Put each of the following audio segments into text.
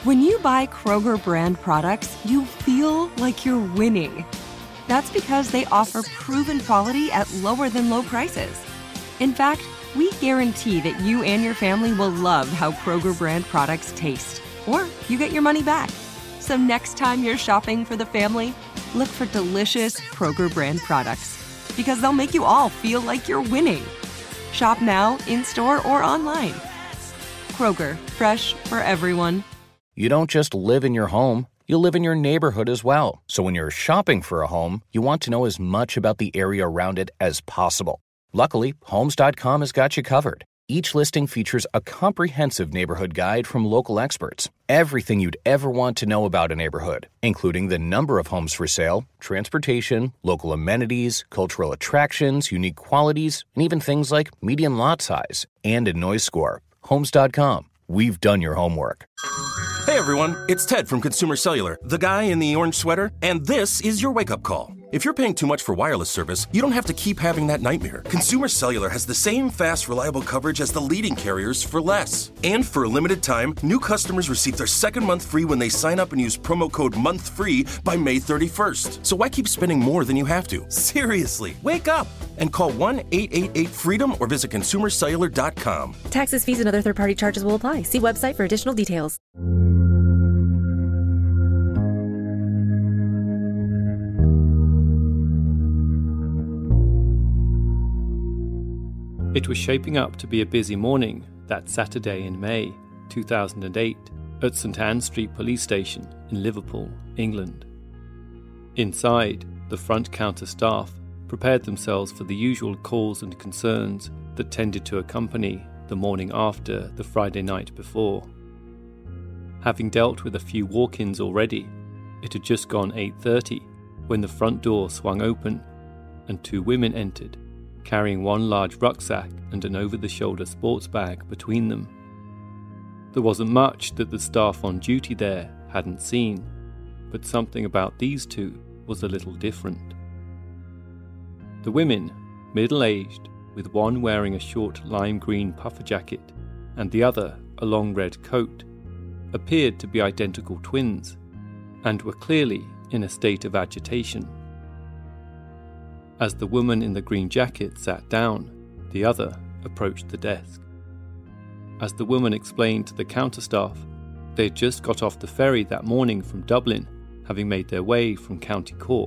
When you buy Kroger brand products, you feel like you're winning. That's because they offer proven quality at lower than low prices. In fact, we guarantee that you and your family will love how Kroger brand products taste, or you get your money back. So next time you're shopping for the family, look for delicious Kroger brand products, because they'll make you all feel like you're winning. Shop now, in-store, or online. Kroger, fresh for everyone. You don't just live in your home, you live in your neighborhood as well. So when you're shopping for a home, you want to know as much about the area around it as possible. Luckily, Homes.com has got you covered. Each listing features a comprehensive neighborhood guide from local experts. Everything you'd ever want to know about a neighborhood, including the number of homes for sale, transportation, local amenities, cultural attractions, unique qualities, and even things like median lot size and a noise score. Homes.com. We've done your homework. Hey everyone, it's Ted from Consumer Cellular, the guy in the orange sweater, and this is your wake-up call. If you're paying too much for wireless service, you don't have to keep having that nightmare. Consumer Cellular has the same fast, reliable coverage as the leading carriers for less. And for a limited time, new customers receive their second month free when they sign up and use promo code MONTHFREE by May 31st. So why keep spending more than you have to? Seriously, wake up and call 1-888-FREEDOM or visit consumercellular.com. Taxes, fees, and other third-party charges will apply. See website for additional details. It was shaping up to be a busy morning that Saturday in May 2008 at St Anne Street Police Station in Liverpool, England. Inside, the front counter staff prepared themselves for the usual calls and concerns that tended to accompany the morning after the Friday night before. Having dealt with a few walk-ins already, it had just gone 8:30 when the front door swung open and two women entered, carrying one large rucksack and an over-the-shoulder sports bag between them. There wasn't much that the staff on duty there hadn't seen, but something about these two was a little different. The women, middle-aged, with one wearing a short lime green puffer jacket and the other a long red coat, appeared to be identical twins and were clearly in a state of agitation. As the woman in the green jacket sat down, the other approached the desk. As the woman explained to the counter staff, they had just got off the ferry that morning from Dublin, having made their way from County Cork.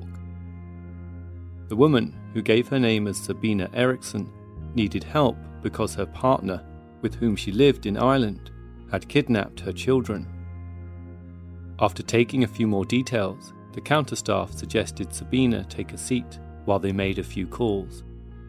The woman, who gave her name as Sabina Eriksson, needed help because her partner, with whom she lived in Ireland, had kidnapped her children. After taking a few more details, the counter staff suggested Sabina take a seat while they made a few calls.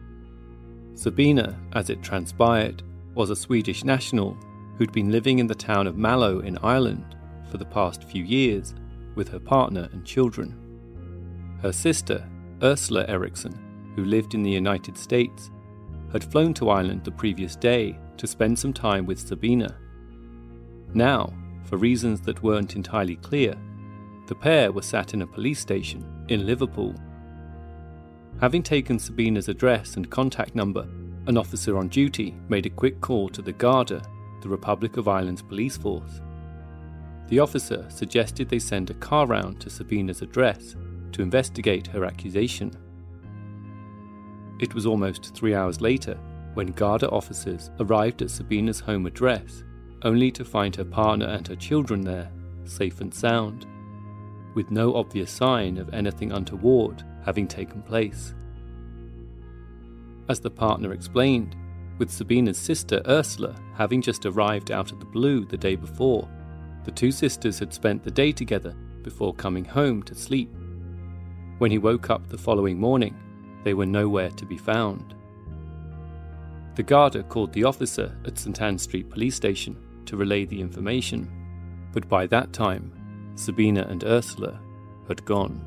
Sabina, as it transpired, was a Swedish national who'd been living in the town of Mallow in Ireland for the past few years with her partner and children. Her sister, Ursula Eriksson, who lived in the United States, had flown to Ireland the previous day to spend some time with Sabina. Now, for reasons that weren't entirely clear, the pair were sat in a police station in Liverpool. Having taken Sabina's address and contact number, an officer on duty made a quick call to the Garda, the Republic of Ireland's police force. The officer suggested they send a car round to Sabina's address to investigate her accusation. It was almost 3 hours later when Garda officers arrived at Sabina's home address, only to find her partner and her children there, safe and sound, with no obvious sign of anything untoward having taken place. As the partner explained, with Sabina's sister Ursula having just arrived out of the blue the day before, the two sisters had spent the day together before coming home to sleep. When he woke up the following morning, they were nowhere to be found. The Garda called the officer at St Anne Street Police Station to relay the information, but by that time, Sabina and Ursula had gone.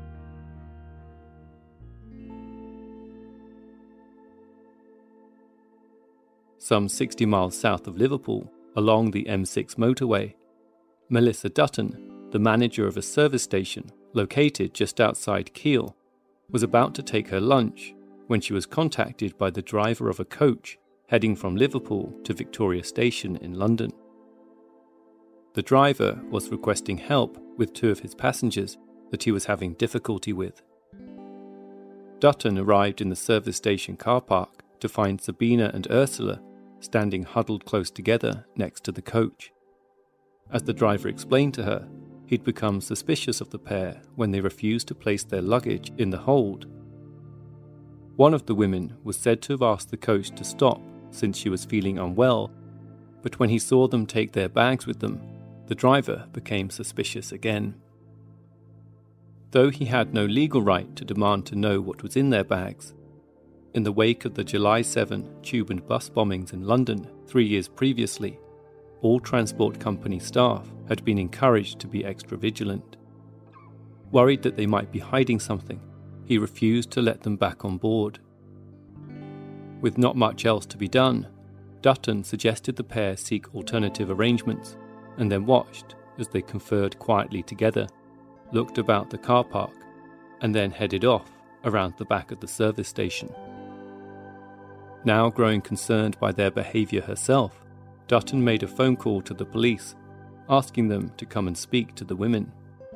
Some 60 miles south of Liverpool, along the M6 motorway, Melissa Dutton, the manager of a service station located just outside Kiel, was about to take her lunch when she was contacted by the driver of a coach heading from Liverpool to Victoria Station in London. The driver was requesting help with two of his passengers that he was having difficulty with. Dutton arrived in the service station car park to find Sabina and Ursula standing huddled close together next to the coach. As the driver explained to her, he'd become suspicious of the pair when they refused to place their luggage in the hold. One of the women was said to have asked the coach to stop since she was feeling unwell, but when he saw them take their bags with them, the driver became suspicious again. Though he had no legal right to demand to know what was in their bags, in the wake of the July 7 tube and bus bombings in London 3 years previously, all transport company staff had been encouraged to be extra vigilant. Worried that they might be hiding something, he refused to let them back on board. With not much else to be done, Dutton suggested the pair seek alternative arrangements, and then watched as they conferred quietly together, looked about the car park, and then headed off around the back of the service station. Now growing concerned by their behaviour herself, Dutton made a phone call to the police, asking them to come and speak to the women.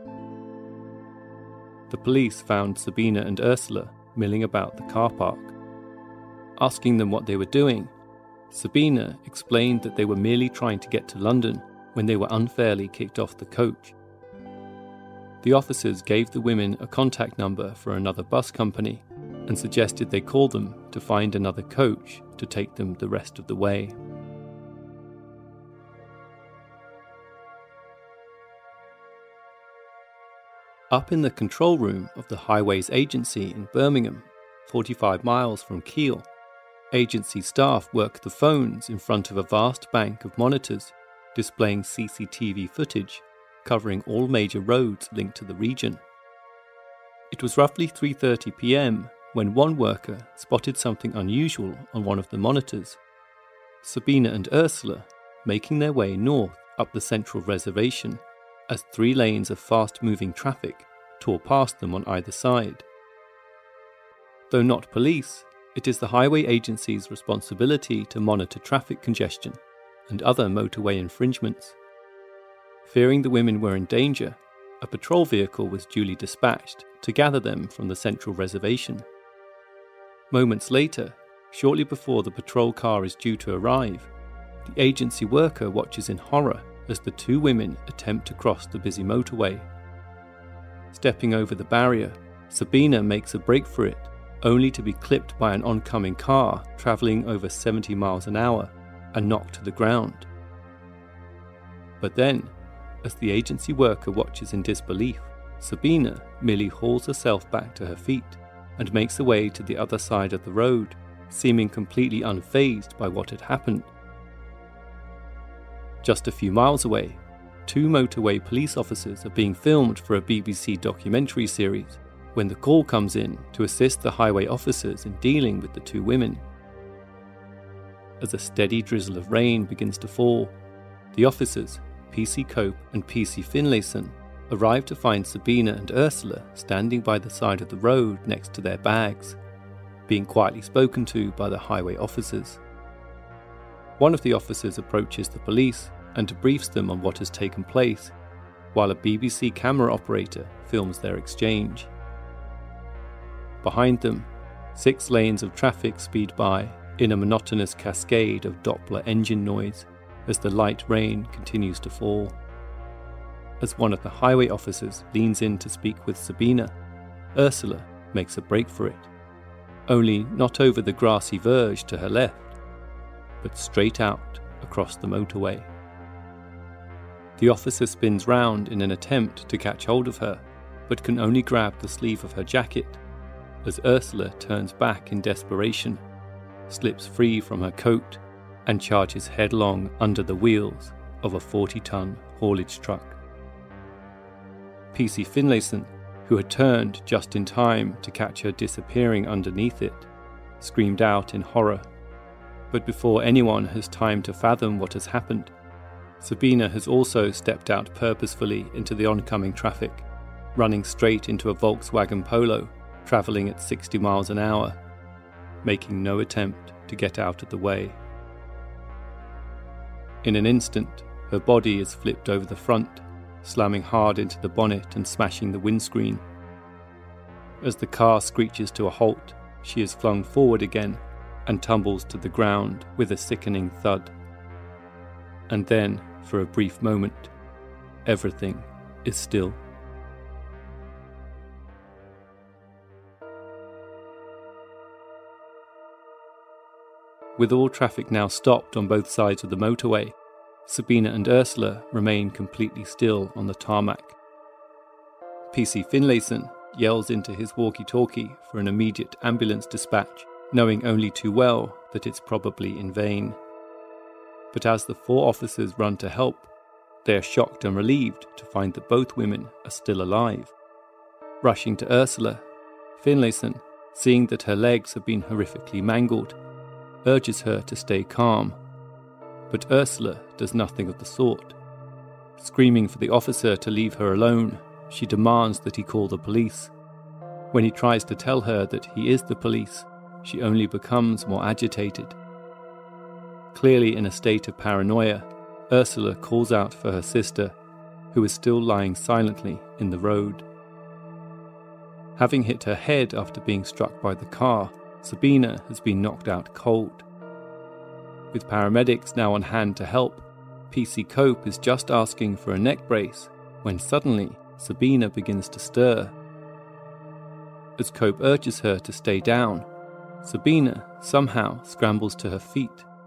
The police found Sabina and Ursula milling about the car park. Asking them what they were doing, Sabina explained that they were merely trying to get to London when they were unfairly kicked off the coach. The officers gave the women a contact number for another bus company and suggested they call them to find another coach to take them the rest of the way. Up in the control room of the Highways Agency in Birmingham, 45 miles from Kiel, agency staff worked the phones in front of a vast bank of monitors displaying CCTV footage covering all major roads linked to the region. It was roughly 3:30 p.m. when one worker spotted something unusual on one of the monitors. Sabina and Ursula making their way north up the central reservation as 3 lanes of fast-moving traffic tore past them on either side. Though not police, it is the highway agency's responsibility to monitor traffic congestion and other motorway infringements. Fearing the women were in danger, a patrol vehicle was duly dispatched to gather them from the central reservation. Moments later, shortly before the patrol car is due to arrive, the agency worker watches in horror as the 2 women attempt to cross the busy motorway. Stepping over the barrier, Sabina makes a break for it, only to be clipped by an oncoming car travelling over 70 miles an hour and knocked to the ground. But then, as the agency worker watches in disbelief, Sabina merely hauls herself back to her feet and makes her way to the other side of the road, seeming completely unfazed by what had happened. Just a few miles away, 2 motorway police officers are being filmed for a BBC documentary series when the call comes in to assist the highway officers in dealing with the 2 women. As a steady drizzle of rain begins to fall, the officers, PC Cope and PC Finlayson, arrive to find Sabina and Ursula standing by the side of the road next to their bags, being quietly spoken to by the highway officers. One of the officers approaches the police and briefs them on what has taken place, while a BBC camera operator films their exchange. Behind them, 6 lanes of traffic speed by in a monotonous cascade of Doppler engine noise as the light rain continues to fall. As one of the highway officers leans in to speak with Sabina, Ursula makes a break for it, only not over the grassy verge to her left, but straight out across the motorway. The officer spins round in an attempt to catch hold of her, but can only grab the sleeve of her jacket, as Ursula turns back in desperation, slips free from her coat, and charges headlong under the wheels of a 40-ton haulage truck. PC Finlayson, who had turned just in time to catch her disappearing underneath it, screamed out in horror. But before anyone has time to fathom what has happened, Sabina has also stepped out purposefully into the oncoming traffic, running straight into a Volkswagen Polo, travelling at 60 miles an hour, making no attempt to get out of the way. In an instant, Her body is flipped over the front, slamming hard into the bonnet and smashing the windscreen. As the car screeches to a halt, she is flung forward again and tumbles to the ground with a sickening thud. And then, for a brief moment, everything is still. With all traffic now stopped on both sides of the motorway, Sabina and Ursula remain completely still on the tarmac. PC Finlayson yells into his walkie-talkie for an immediate ambulance dispatch, knowing only too well that it's probably in vain. But as the 4 officers run to help, they are shocked and relieved to find that both women are still alive. Rushing to Ursula, Finlayson, seeing that her legs have been horrifically mangled, urges her to stay calm. But Ursula does nothing of the sort. Screaming for the officer to leave her alone, she demands that he call the police. When he tries to tell her that he is the police, she only becomes more agitated. Clearly in a state of paranoia, Ursula calls out for her sister, who is still lying silently in the road. Having hit her head after being struck by the car, Sabina has been knocked out cold. With paramedics now on hand to help, PC Cope is just asking for a neck brace when suddenly Sabina begins to stir. As Cope urges her to stay down, Sabina somehow scrambles to her feet.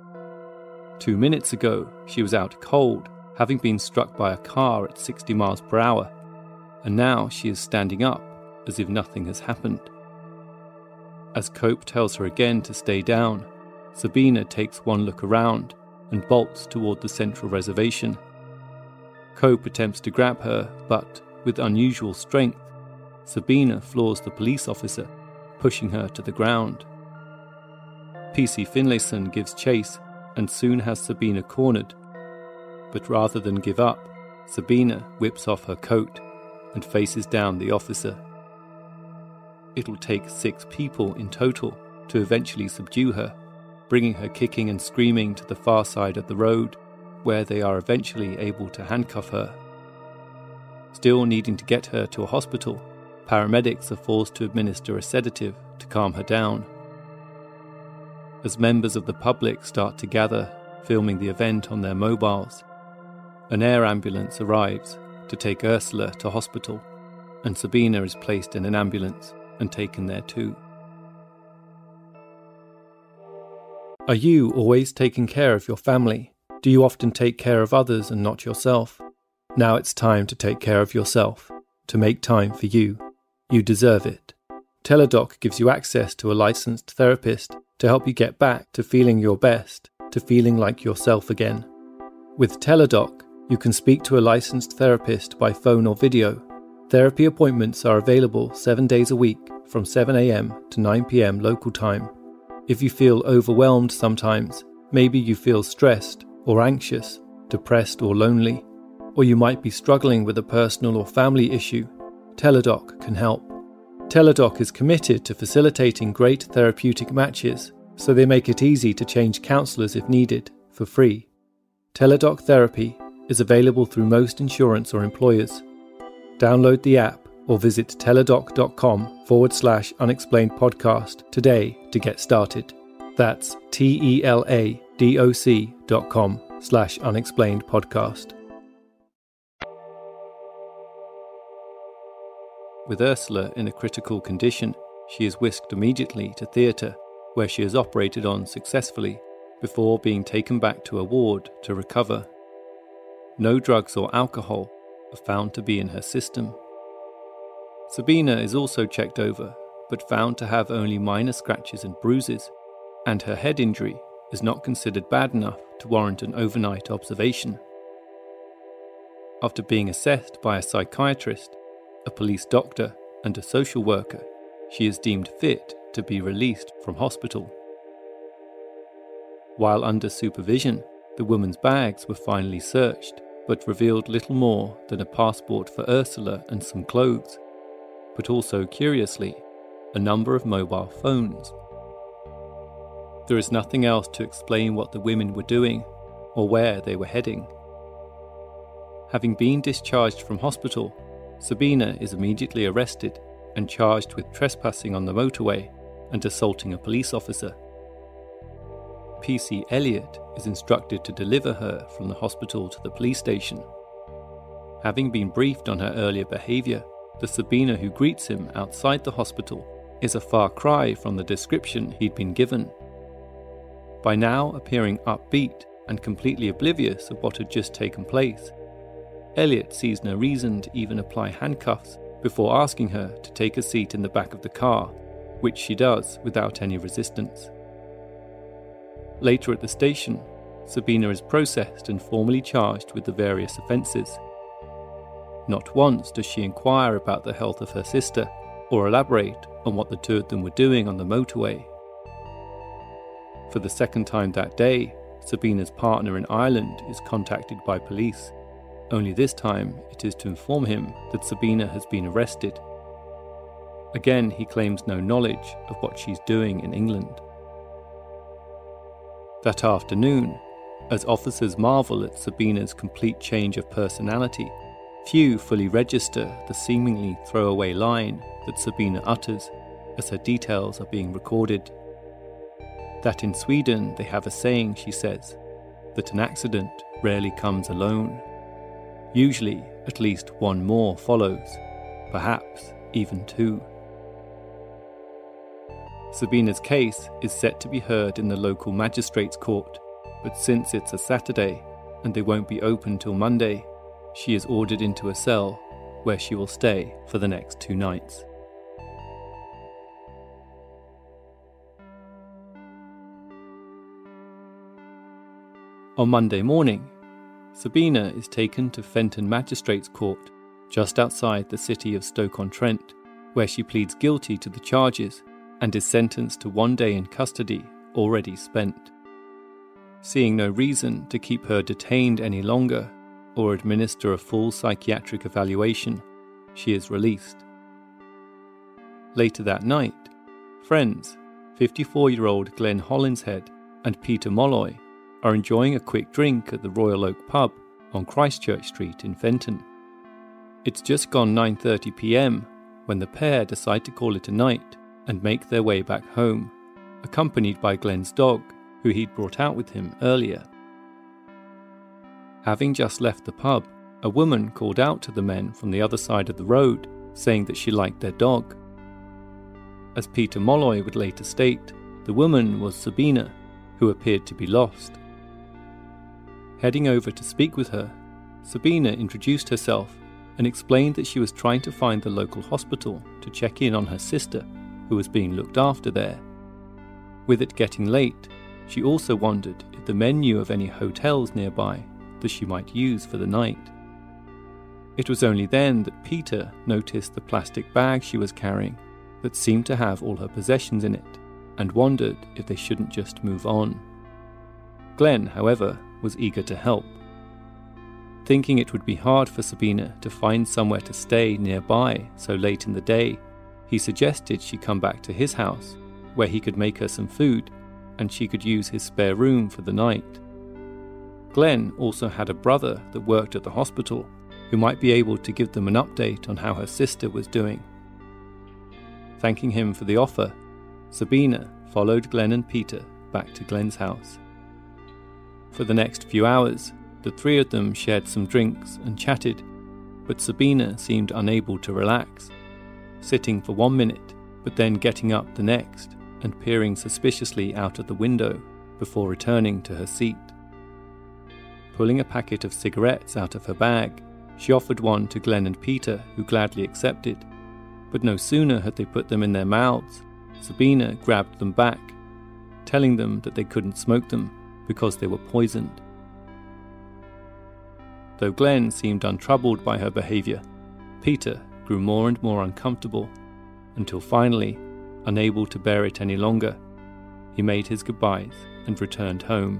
2 minutes ago, she was out cold, having been struck by a car at 60 miles per hour, and now she is standing up as if nothing has happened. As Cope tells her again to stay down, Sabina takes one look around and bolts toward the central reservation. Cope attempts to grab her, but, with unusual strength, Sabina floors the police officer, pushing her to the ground. PC Finlayson gives chase and soon has Sabina cornered. But rather than give up, Sabina whips off her coat and faces down the officer. It'll take 6 people in total to eventually subdue her, bringing her kicking and screaming to the far side of the road, where they are eventually able to handcuff her. Still needing to get her to a hospital, paramedics are forced to administer a sedative to calm her down. As members of the public start to gather, filming the event on their mobiles, an air ambulance arrives to take Ursula to hospital, and Sabina is placed in an ambulance and taken there too. Are you always taking care of your family? Do you often take care of others and not yourself? Now it's time to take care of yourself, to make time for you. You deserve it. Teladoc gives you access to a licensed therapist to help you get back to feeling your best, to feeling like yourself again. With Teladoc, you can speak to a licensed therapist by phone or video. Therapy appointments are available 7 days a week from 7 a.m. to 9 p.m. local time. If you feel overwhelmed sometimes, maybe you feel stressed or anxious, depressed or lonely, or you might be struggling with a personal or family issue, Teladoc can help. Teladoc is committed to facilitating great therapeutic matches, so they make it easy to change counsellors if needed, for free. Teladoc Therapy is available through most insurance or employers. Download the app or visit teladoc.com/unexplainedpodcast today to get started. That's teladoc.com/unexplainedpodcast. With Ursula in a critical condition, she is whisked immediately to theatre, where she is operated on successfully before being taken back to a ward to recover. No drugs or alcohol are found to be in her system. Sabina is also checked over, but found to have only minor scratches and bruises, and her head injury is not considered bad enough to warrant an overnight observation. After being assessed by a psychiatrist, a police doctor, and a social worker, she is deemed fit to be released from hospital. While under supervision, the woman's bags were finally searched, but revealed little more than a passport for Ursula and some clothes, but also, curiously, a number of mobile phones. There is nothing else to explain what the women were doing or where they were heading. Having been discharged from hospital, Sabina is immediately arrested and charged with trespassing on the motorway and assaulting a police officer. PC Elliot is instructed to deliver her from the hospital to the police station. Having been briefed on her earlier behaviour, the Sabina who greets him outside the hospital is a far cry from the description he'd been given. By now appearing upbeat and completely oblivious of what had just taken place, Elliot sees no reason to even apply handcuffs before asking her to take a seat in the back of the car, which she does without any resistance. Later at the station, Sabina is processed and formally charged with the various offences. Not once does she inquire about the health of her sister or elaborate on what the two of them were doing on the motorway. For the second time that day, Sabina's partner in Ireland is contacted by police. Only this time it is to inform him that Sabina has been arrested. Again, he claims no knowledge of what she's doing in England. That afternoon, as officers marvel at Sabina's complete change of personality, few fully register the seemingly throwaway line that Sabina utters as her details are being recorded. That in Sweden they have a saying, she says, that an accident rarely comes alone. Usually, at least one more follows, perhaps even two. Sabina's case is set to be heard in the local magistrate's court, but since it's a Saturday and they won't be open till Monday, she is ordered into a cell where she will stay for the next 2 nights. On Monday morning, Sabina is taken to Fenton Magistrates Court, just outside the city of Stoke-on-Trent, where she pleads guilty to the charges and is sentenced to 1 day in custody already spent. Seeing no reason to keep her detained any longer or administer a full psychiatric evaluation, she is released. Later that night, friends, 54-year-old Glenn Hollinshead and Peter Molloy, are enjoying a quick drink at the Royal Oak pub on Christchurch Street in Fenton. It's just gone 9:30 p.m. when the pair decide to call it a night and make their way back home, accompanied by Glenn's dog, who he'd brought out with him earlier. Having just left the pub, a woman called out to the men from the other side of the road, saying that she liked their dog. As Peter Molloy would later state, the woman was Sabina, who appeared to be lost. Heading over to speak with her, Sabina introduced herself and explained that she was trying to find the local hospital to check in on her sister, who was being looked after there. With it getting late, she also wondered if the men knew of any hotels nearby that she might use for the night. It was only then that Peter noticed the plastic bag she was carrying that seemed to have all her possessions in it, and wondered if they shouldn't just move on. Glenn, however, was eager to help. Thinking it would be hard for Sabina to find somewhere to stay nearby so late in the day, he suggested she come back to his house, where he could make her some food, and she could use his spare room for the night. Glenn also had a brother that worked at the hospital, who might be able to give them an update on how her sister was doing. Thanking him for the offer, Sabina followed Glenn and Peter back to Glenn's house. For the next few hours, the three of them shared some drinks and chatted, but Sabina seemed unable to relax, sitting for 1 minute, but then getting up the next and peering suspiciously out of the window before returning to her seat. Pulling a packet of cigarettes out of her bag, she offered one to Glenn and Peter, who gladly accepted, but no sooner had they put them in their mouths, Sabina grabbed them back, telling them that they couldn't smoke them because they were poisoned. Though Glenn seemed untroubled by her behaviour, Peter grew more and more uncomfortable, until finally, unable to bear it any longer, he made his goodbyes and returned home.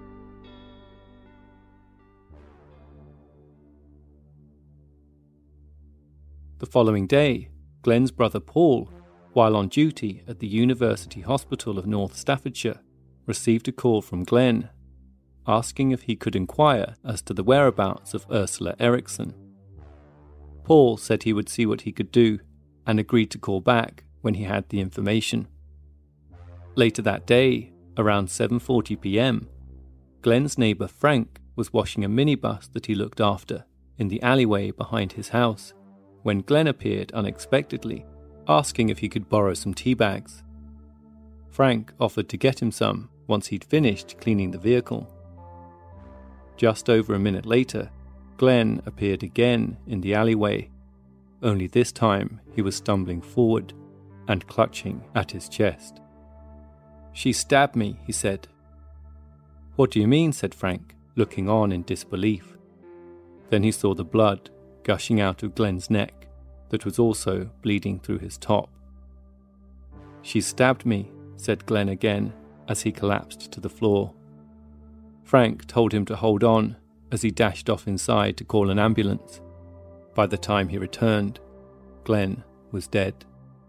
The following day, Glenn's brother Paul, while on duty at the University Hospital of North Staffordshire, received a call from Glenn. asking if he could inquire as to the whereabouts of Ursula Eriksson. Paul said he would see what he could do and agreed to call back when he had the information. Later that day, around 7:40 p.m, Glenn's neighbour Frank was washing a minibus that he looked after in the alleyway behind his house when Glenn appeared unexpectedly, asking if he could borrow some tea bags. Frank offered to get him some once he'd finished cleaning the vehicle. Just over a minute later, Glenn appeared again in the alleyway, only this time he was stumbling forward and clutching at his chest. "She stabbed me," he said. "What do you mean?" said Frank, looking on in disbelief. Then he saw the blood gushing out of Glenn's neck that was also bleeding through his top. "She stabbed me," said Glenn again as he collapsed to the floor. Frank told him to hold on as he dashed off inside to call an ambulance. By the time he returned, Glenn was dead.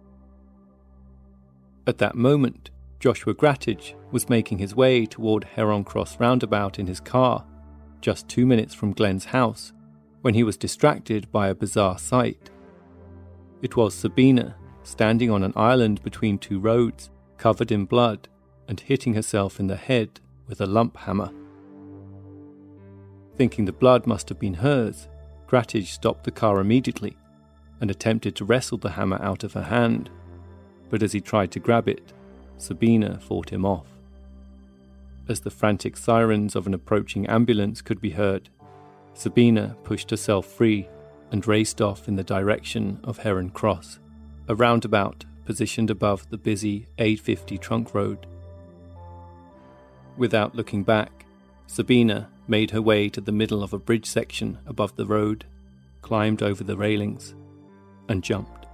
At that moment, Joshua Grattidge was making his way toward Heron Cross roundabout in his car, just 2 minutes from Glenn's house, when he was distracted by a bizarre sight. It was Sabina, standing on an island between two roads, covered in blood, and hitting herself in the head with a lump hammer. Thinking the blood must have been hers, Grattidge stopped the car immediately and attempted to wrestle the hammer out of her hand, but as he tried to grab it, Sabina fought him off. As the frantic sirens of an approaching ambulance could be heard, Sabina pushed herself free and raced off in the direction of Heron Cross, a roundabout positioned above the busy A50 trunk road. Without looking back, Sabina made her way to the middle of a bridge section above the road, climbed over the railings, and jumped.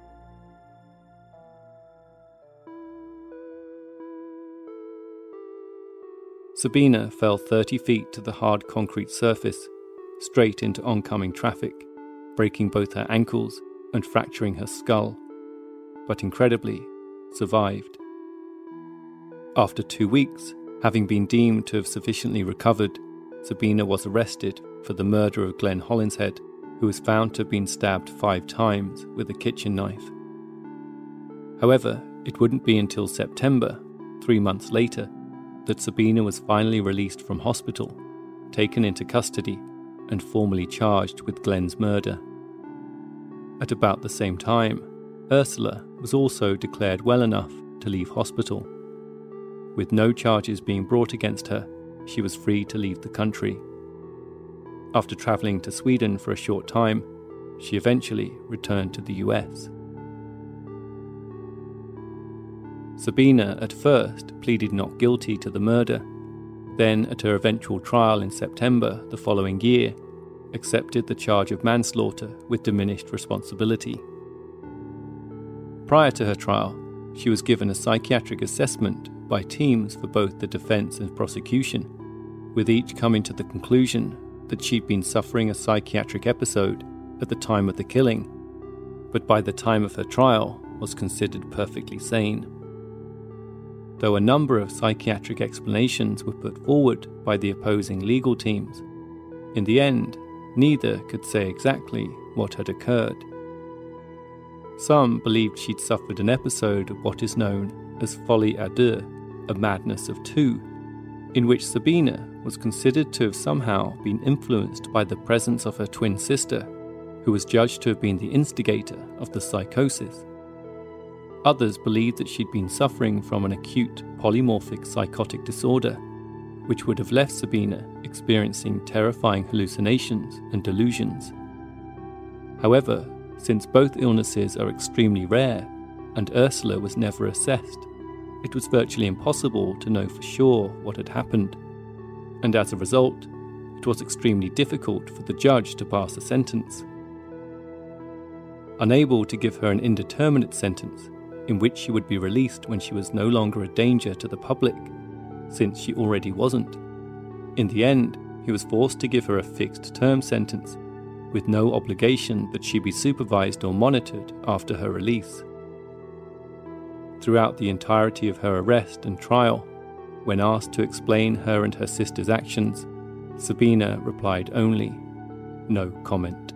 Sabina fell 30 feet to the hard concrete surface, straight into oncoming traffic, breaking both her ankles and fracturing her skull, but incredibly survived. After 2 weeks, having been deemed to have sufficiently recovered, Sabina was arrested for the murder of Glenn Hollinshead, who was found to have been stabbed 5 times with a kitchen knife. However, it wouldn't be until September, 3 months later, that Sabina was finally released from hospital, taken into custody, and formally charged with Glenn's murder. At about the same time, Ursula was also declared well enough to leave hospital. With no charges being brought against her, she was free to leave the country. After travelling to Sweden for a short time, she eventually returned to the US. Sabina at first pleaded not guilty to the murder, then at her eventual trial in September the following year, accepted the charge of manslaughter with diminished responsibility. Prior to her trial, she was given a psychiatric assessment by teams for both the defence and prosecution, with each coming to the conclusion that she'd been suffering a psychiatric episode at the time of the killing, but by the time of her trial was considered perfectly sane. Though a number of psychiatric explanations were put forward by the opposing legal teams, in the end, neither could say exactly what had occurred. Some believed she'd suffered an episode of what is known as folie à deux, a madness of two, in which Sabina was considered to have somehow been influenced by the presence of her twin sister, who was judged to have been the instigator of the psychosis. Others believed that she'd been suffering from an acute polymorphic psychotic disorder, which would have left Sabina experiencing terrifying hallucinations and delusions. However, since both illnesses are extremely rare and Ursula was never assessed, it was virtually impossible to know for sure what had happened, and as a result, it was extremely difficult for the judge to pass a sentence. Unable to give her an indeterminate sentence, in which she would be released when she was no longer a danger to the public, since she already wasn't. In the end, he was forced to give her a fixed-term sentence, with no obligation that she be supervised or monitored after her release. Throughout the entirety of her arrest and trial, When asked to explain her and her sister's actions, Sabina replied only, "No comment."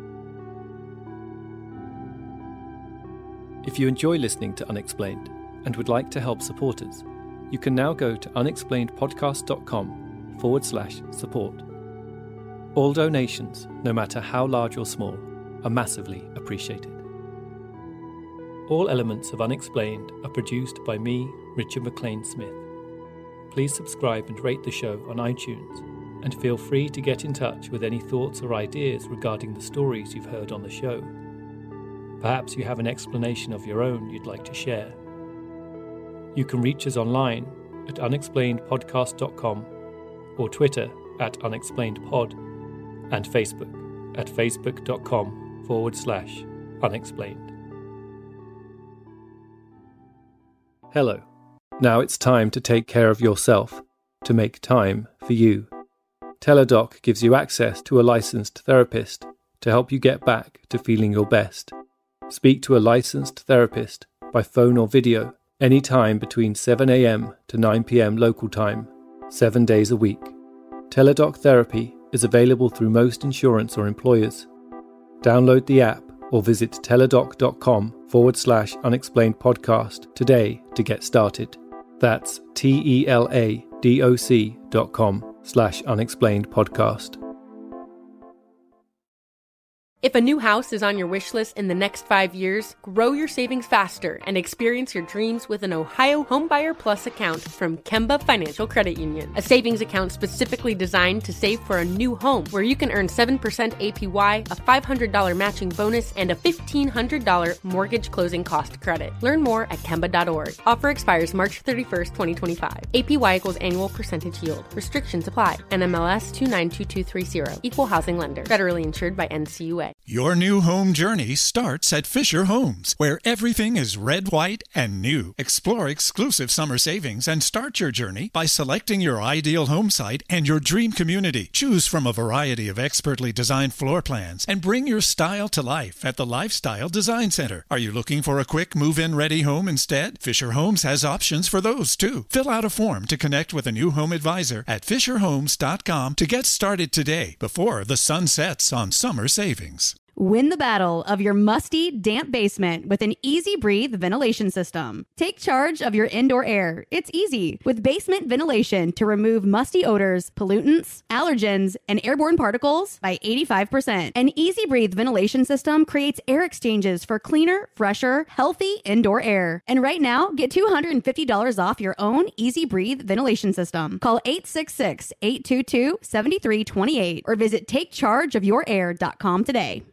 If you enjoy listening to Unexplained and would like to help support us, you can now go to unexplainedpodcast.com/support. All donations, no matter how large or small, are massively appreciated. All elements of Unexplained are produced by me, Richard McLean Smith. Please subscribe and rate the show on iTunes, and feel free to get in touch with any thoughts or ideas regarding the stories you've heard on the show. Perhaps you have an explanation of your own you'd like to share. You can reach us online at unexplainedpodcast.com or Twitter at unexplainedpod and Facebook at facebook.com/unexplained. Hello. Now it's time to take care of yourself, to make time for you. Teladoc gives you access to a licensed therapist to help you get back to feeling your best. Speak to a licensed therapist by phone or video anytime between 7 a.m. to 9 p.m. local time, 7 days a week. Teladoc Therapy is available through most insurance or employers. Download the app or visit teladoc.com/unexplained podcast today to get started. That's teladoc.com/unexplained podcast. If a new house is on your wish list in the next 5 years, grow your savings faster and experience your dreams with an Ohio Homebuyer Plus account from Kemba Financial Credit Union. A savings account specifically designed to save for a new home, where you can earn 7% APY, a $500 matching bonus, and a $1,500 mortgage closing cost credit. Learn more at Kemba.org. Offer expires March 31st, 2025. APY equals annual percentage yield. Restrictions apply. NMLS 292230. Equal housing lender. Federally insured by NCUA. Your new home journey starts at Fisher Homes, where everything is red, white, and new. Explore exclusive summer savings and start your journey by selecting your ideal home site and your dream community. Choose from a variety of expertly designed floor plans and bring your style to life at the Lifestyle Design Center. Are you looking for a quick move-in ready home instead? Fisher Homes has options for those too. Fill out a form to connect with a new home advisor at fisherhomes.com to get started today before the sun sets on summer savings. Win the battle of your musty, damp basement with an Easy Breathe ventilation system. Take charge of your indoor air. It's easy with basement ventilation to remove musty odors, pollutants, allergens, and airborne particles by 85%. An Easy Breathe ventilation system creates air exchanges for cleaner, fresher, healthy indoor air. And right now, get $250 off your own Easy Breathe ventilation system. Call 866-822-7328 or visit takechargeofyourair.com today.